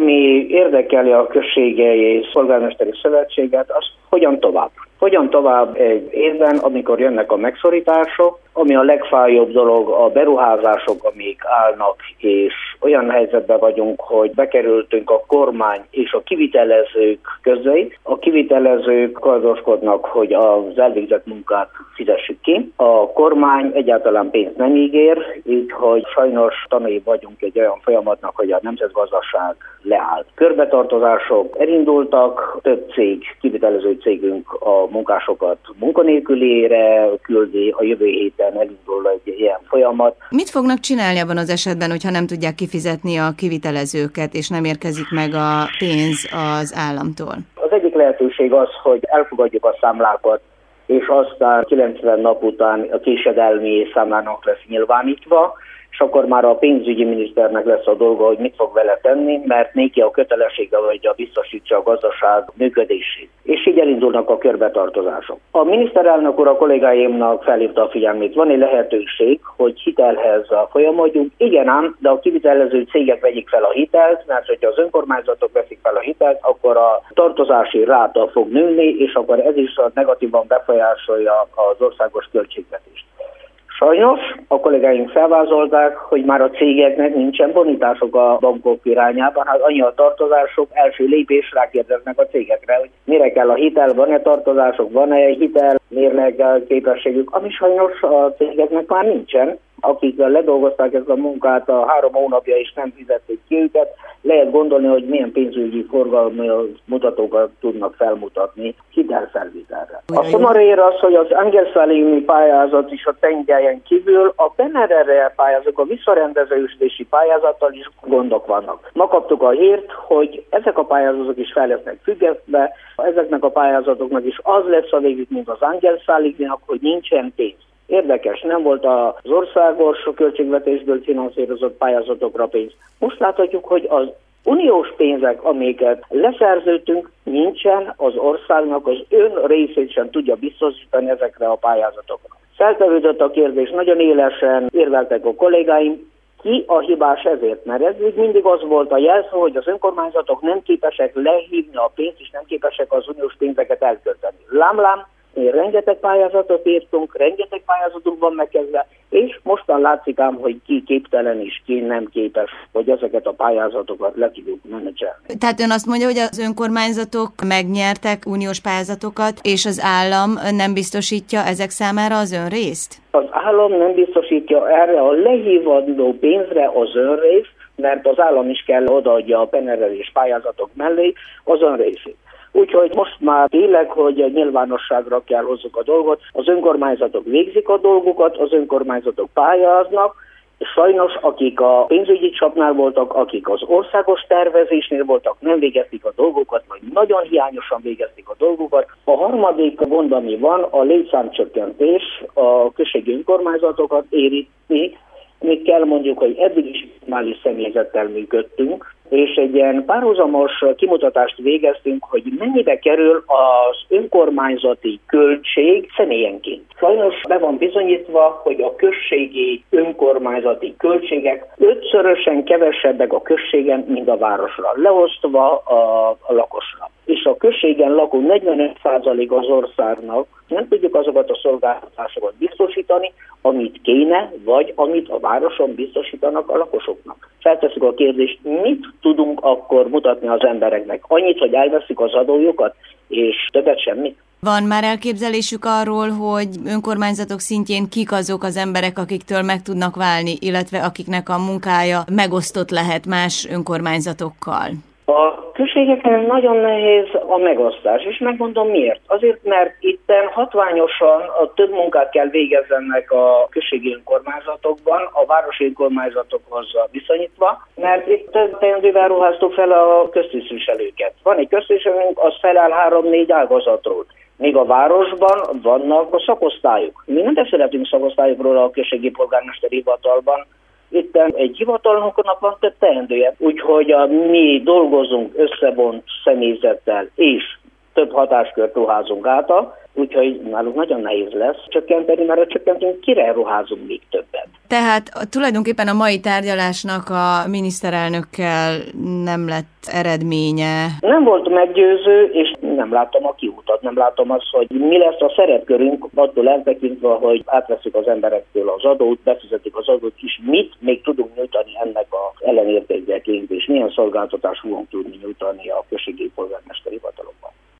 ami érdekeli a községei polgármesteri szövetséget, az hogyan tovább. Hogyan tovább egy évben, amikor jönnek a megszorítások, ami a legfájóbb dolog, a beruházások, amik állnak, és olyan helyzetben vagyunk, hogy bekerültünk a kormány és a kivitelezők közé. A kivitelezők kardoskodnak, hogy az elvégzett munkát fizessük ki. A kormány egyáltalán pénzt nem ígér, így hogy sajnos tanúi vagyunk egy olyan folyamatnak, hogy a nemzetgazdaság leáll. Körbetartozások elindultak, több cég, kivitelező cégünk a munkásokat munkanélkülére küldi, a jövő héten elindul egy ilyen folyamat. Mit fognak csinálni abban az esetben, hogyha nem tudják kifizetni a kivitelezőket, és nem érkezik meg a pénz az államtól? Az egyik lehetőség az, hogy elfogadjuk a számlákat, és aztán 90 nap után a késedelmi számlának lesz nyilvánítva, és akkor már a pénzügyi miniszternek lesz a dolga, hogy mit fog vele tenni, mert neki a kötelessége, hogy biztosítsa a gazdaság működését. És így elindulnak a körbetartozások. A miniszterelnök úr a kollégáimnak felhívta a figyelmét. Van egy lehetőség, hogy hitelhez folyamodjunk. Igen ám, de a kivitelező cégek vegyék fel a hitelt, mert hogyha az önkormányzatok veszik fel a hitelt, akkor a tartozási ráta fog nőni, és akkor ez is negatívan befolyásolja az országos költségvetést. Sajnos a kollégáink felvázolták, hogy már a cégeknek nincsen bonitások a bankok irányában, hát annyi a tartozások, első lépés rákérdeznek a cégekre, hogy mire kell a hitel, van-e tartozások, van-e hitel, mérleg képességük, ami sajnos a cégeknek már nincsen. Akik ledolgozták ezt a munkát a 3 hónapja és nem fizették ki őket, lehet gondolni, hogy milyen pénzügyi forgalmi mutatókat tudnak felmutatni hitelfelvitelre. A szomorú az, hogy az Angelszálimi pályázat is a tengelyen kívül, a PNRR pályázat, a visszarendeződési pályázattal is gondok vannak. Ma kaptuk a hírt, hogy ezek a pályázatok is fel lesznek függetve, ezeknek a pályázatoknak is az lesz a végük, mint az Angelszáliminak, hogy nincsen pénz. Érdekes, nem volt az országos költségvetésből finanszírozott pályázatokra pénz. Most láthatjuk, hogy az uniós pénzek, amiket leszerződtünk, nincsen, az országnak az ön részét sem tudja biztosítani ezekre a pályázatokra. Feltevődött a kérdés, nagyon élesen érveltek a kollégáim, ki a hibás ezért? Mert ez mindig az volt a jelszó, hogy az önkormányzatok nem képesek lehívni a pénzt, és nem képesek az uniós pénzeket elkölteni. Lám, rengeteg pályázatot írtunk, rengeteg pályázatunk van megkezdve, és mostan látszik ám, hogy ki képtelen és ki nem képes, hogy ezeket a pályázatokat le tudjuk menedzselni. Tehát ön azt mondja, hogy az önkormányzatok megnyertek uniós pályázatokat, és az állam nem biztosítja ezek számára az önrészt? Az állam nem biztosítja erre a lehívandó pénzre az önrészt, mert az állam is kell odaadja a PNRR-es pályázatok mellé az önrészét. Úgyhogy most már tényleg, hogy nyilvánosságra kell hozzuk a dolgot, az önkormányzatok végzik a dolgukat, az önkormányzatok pályáznak, sajnos akik a pénzügyi csapnál voltak, akik az országos tervezésnél voltak, nem végezték a dolgokat, vagy nagyon hiányosan végezték a dolgokat. A harmadik gond, ami van, a létszámcsökkentés, a községi önkormányzatokat érinti, még kell mondjuk, hogy eddig is minimális személyzettel működtünk, és egy ilyen párhuzamos kimutatást végeztünk, hogy mennyibe kerül az önkormányzati költség személyenként. Sajnos be van bizonyítva, hogy a községi önkormányzati költségek 5-szörösen kevesebbek a községen, mint a városra, leosztva a lakosra. És a községen lakó 45% az országnak nem tudjuk azokat a szolgáltatásokat biztosítani, amit kéne, vagy amit a városon biztosítanak a lakosoknak. Feltesszük a kérdést, mit tudunk akkor mutatni az embereknek? Annyit, hogy elveszik az adójukat, és többet semmit? Van már elképzelésük arról, hogy önkormányzatok szintjén kik azok az emberek, akiktől meg tudnak válni, illetve akiknek a munkája megosztott lehet más önkormányzatokkal? A községeken nagyon nehéz a megosztás, és megmondom miért. Azért, mert itten hatványosan több munkát kell végezzenek a községi önkormányzatokban, a városi önkormányzatokhoz viszonyítva, mert itt több teendővel ruháztuk fel a köztisztviselőket. Van egy köztisztviselőnk, az feláll 3-4 ágazatról. Még a városban vannak a szakosztályok. Mi nem beszélhetünk szakosztályokról a községi polgármesteri hivatalban. Itt egy hivatalnoknak van több teendője, úgyhogy mi dolgozunk összevont személyzettel és több hatáskört ruházunk át, úgyhogy nálunk nagyon nehéz lesz csökkenteni, mert a csökkentünk kire ruházunk még többet. Tehát tulajdonképpen a mai tárgyalásnak a miniszterelnökkel nem lett eredménye. Nem volt meggyőző, és nem látom a kiutat, nem látom azt, hogy mi lesz a szerepkörünk, attól eltekintve, hogy átveszünk az emberektől az adót, befizetik az adót, és mit még tudunk nyújtani ennek az ellenértékekért, és milyen szolgáltatást fogunk tudni nyújtani a községi polgármesteri hivatalok.